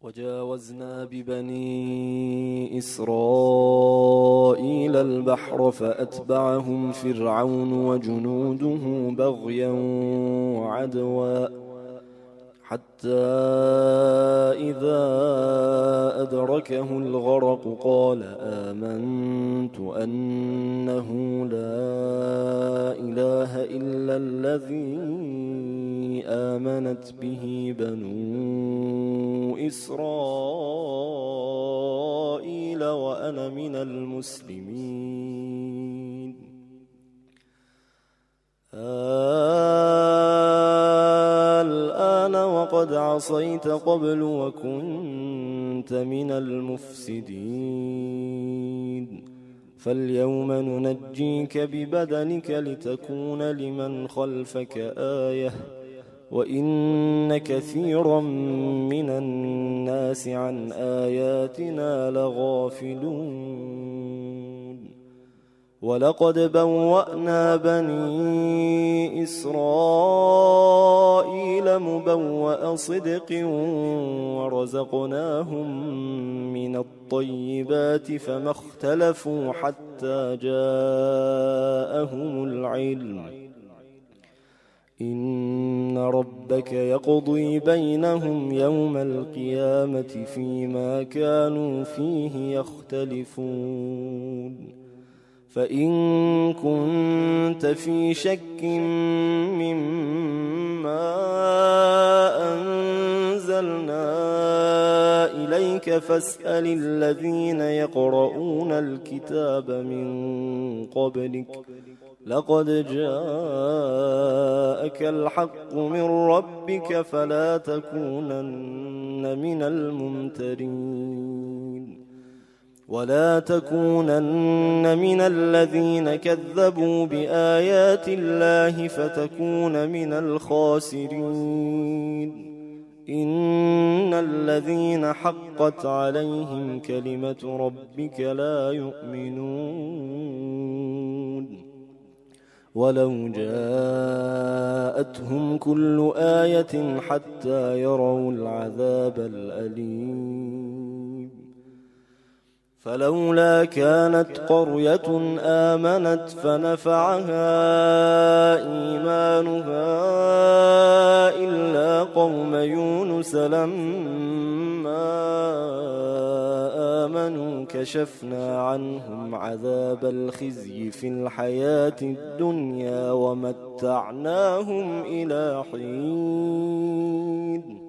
وجاوزنا ببني إسرائيل البحر فأتبعهم فرعون وجنوده بغيا وعدوا حتى إذا أدركه الغرق قال آمنت أنه لا إله إلا الذي آمنت به بنو إسرائيل وأنا من المسلمين. الآن وقد عصيت قبل وكنت من المفسدين فاليوم ننجيك ببدنك لتكون لمن خلفك آية وإن كثيرا من الناس عن آياتنا لغافلون. ولقد بوأنا بني إسرائيل مبوأ صدق ورزقناهم من الطيبات فما اختلفوا حتى جاءهم العلم إن ربك يقضي بينهم يوم القيامة فيما كانوا فيه يختلفون. فإن كنت في شك مما أنزلنا إليك فاسأل الذين يقرؤون الكتاب من قبلك لقد جاءك الحق من ربك فلا تكونن من الممترين ولا تكونن من الذين كذبوا بآيات الله فتكون من الخاسرين. إن الذين حقت عليهم كلمة ربك لا يؤمنون ولو جاءتهم كل آية حتى يروا العذاب الأليم. فلولا كانت قرية آمنت فنفعها إيمانها إلا قوم يونس لما آمنوا كشفنا عنهم عذاب الخزي في الحياة الدنيا ومتعناهم إلى حين.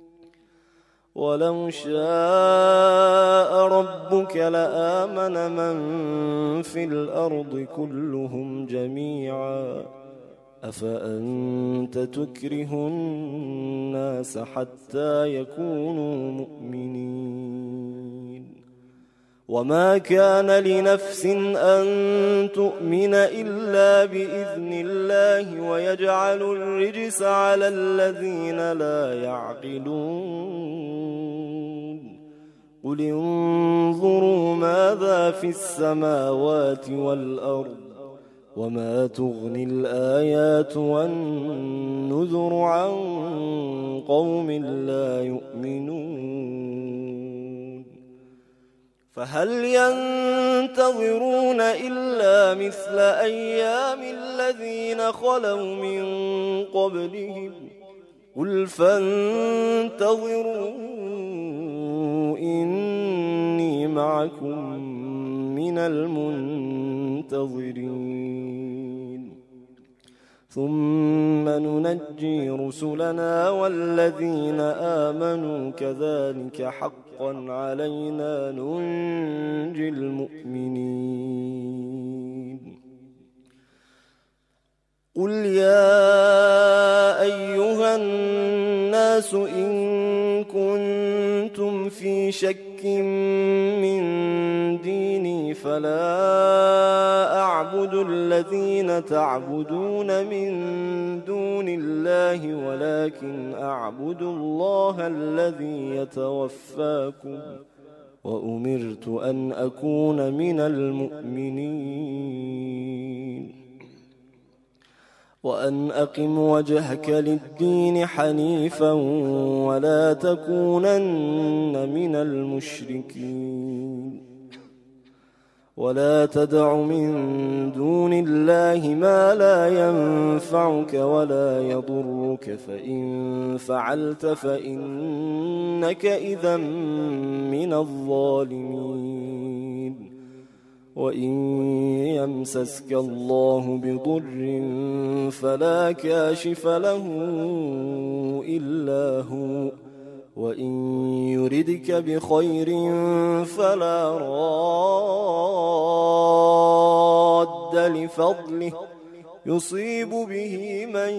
ولو شاء ربك لآمن من في الأرض كلهم جميعا أفأنت تكره الناس حتى يكونوا مؤمنين. وما كان لنفس أن تؤمن إلا بإذن الله ويجعل الرجس على الذين لا يعقلون. قل انظروا ماذا في السماوات والأرض وما تغني الآيات والنذر عن قوم لا يؤمنون. فهل ينتظرون إلا مثل أيام الذين خلوا من قبلهم قل فانتظروا إني معكم من المنتظرين. ثم ننجي رسلنا والذين آمنوا كذلك حقا علينا ننجي المؤمنين. قل يا أيها الناس إن كنتم في شك من ديني فلا أعبد الذين تعبدون من دون الله ولكن أعبد الله الذي يتوفاكم وأمرت أن أكون من المؤمنين. وأن أقم وجهك للدين حنيفا ولا تكونن من المشركين ولا تدع من دون الله ما لا ينفعك ولا يضرك فإن فعلت فإنك إذا من الظالمين وإن يمسسك الله بضر فلا كاشف له إلا هو وإن يردك بخير فلا راد لفضله يصيب به من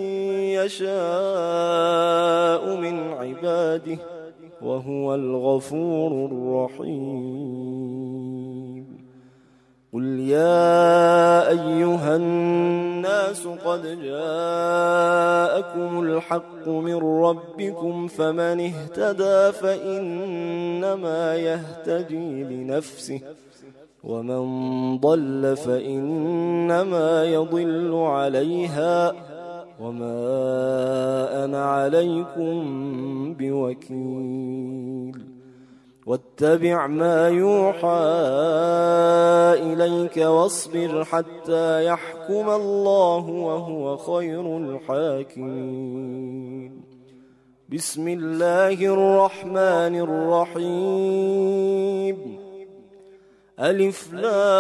يشاء من عباده وهو الغفور الرحيم قل يا أيها الناس قد جاءكم الحق من ربكم فمن اهتدى فإنما يهتدي لنفسه ومن ضل فإنما يضل عليها وما أنا عليكم بوكيل واتبع ما يوحى إليك واصبر حتى يحكم الله وهو خير الحاكمين بسم الله الرحمن الرحيم ألف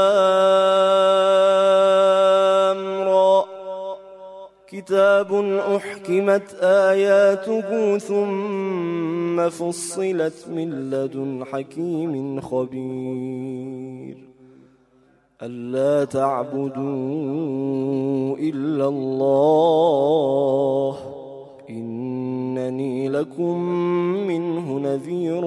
لام را كتاب أحكمت آياته ثم فصلت من لدن حكيم خبير ألا تعبدوا إلا الله إنني لكم منه نذير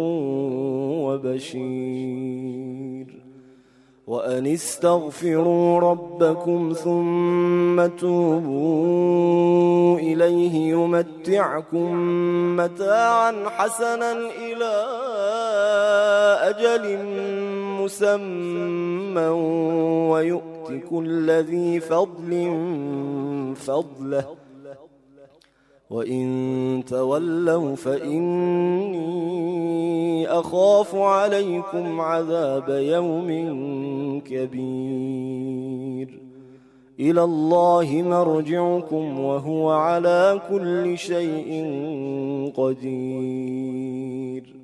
وبشير وأن استغفروا ربكم ثم توبوا إليه يمتعكم متاعا حسنا إلى أجل مسمى ويؤت كل ذي فضل فضله وإن تولوا فإني أخاف عليكم عذاب يوم كبير إلى الله مرجعكم وهو على كل شيء قدير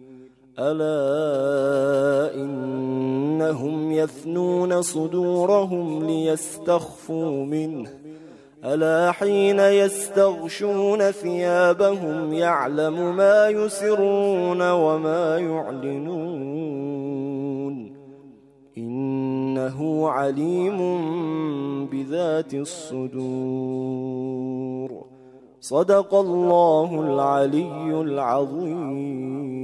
ألا إنهم يثنون صدورهم ليستخفوا منه ألا حين يستغشون ثيابهم يعلم ما يسرون وما يعلنون إنه عليم بذات الصدور صدق الله العلي العظيم